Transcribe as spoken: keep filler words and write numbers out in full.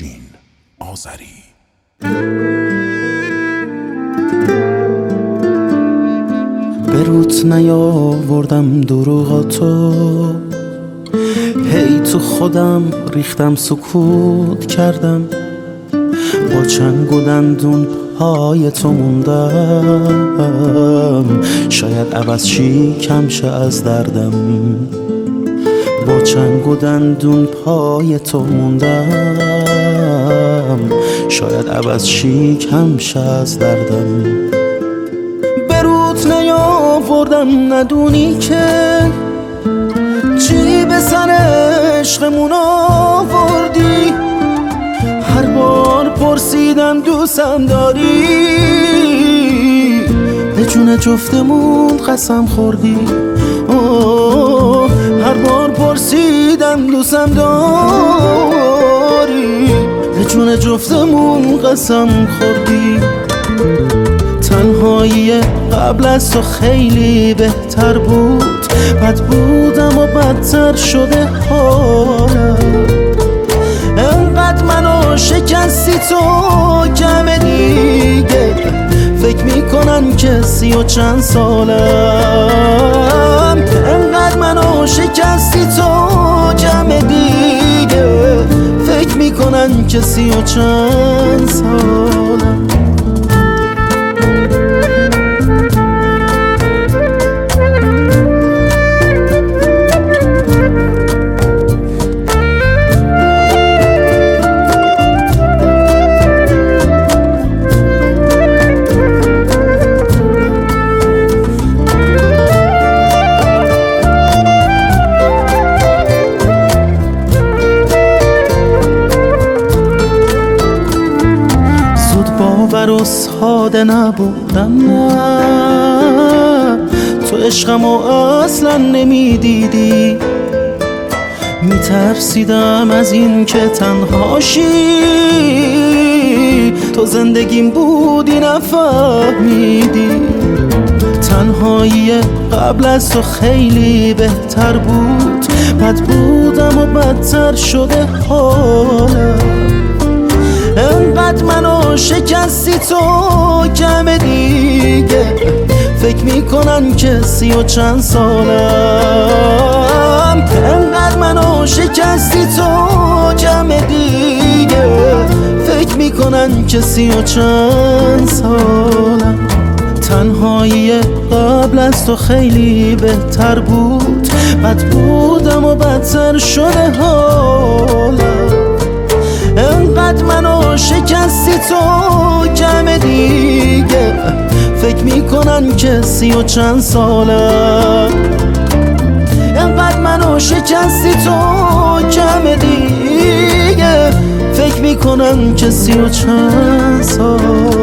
افشین آذری. به روت نیاوردم دروغاتو، هی تو خودم ریختم سکوت کردم، با چنگ و دندون پای تو موندم، شاید عوض شی کم شه از دردم، با چنگ و دندون پای تو موندم، شاید عوض شی کم شه از دردم. به روت نیاوردم ندونی که چی به سر عشقمون آوردی، هر بار پرسیدم دوستم داری، به جون جفتمون قسم خوردی. اوه هر بار پرسیدم دوستم داری، به جون جفتمون قسم خوردی. تنهایی قبل از تو خیلی بهتر بود، بد بودم و بدتر شده حالم، انقدر منو شکستی تو کم دیگه، فکر میکنن که سی و چند سالم، انقدر منو شکستی تو کم دیگه، فکر میکنن که سی و چند سالم. باور و ساده نبودم، نه تو عشقمو اصلا نمیدیدی، میترسیدم از این که تنهاشی، تو زندگیم بودی نفهمیدی. تنهایی قبل از تو خیلی بهتر بود، بد بودم و بدتر شده حالم، انقدر منو شکستی تو کم دیگه، فکر میکنن که سی و چند سالم، انقدر منو شکستی تو کم دیگه، فکر میکنن که سی و چند سالم. تنهایی قبل از تو خیلی بهتر بود، بد بودم و بدتر شده حالم، انقدر منو شکستی تو کم دیگه، فکر میکنن که سی و چند سالم، انقدر منو شکستی تو کم دیگه، فکر میکنن که سی و چند سالم.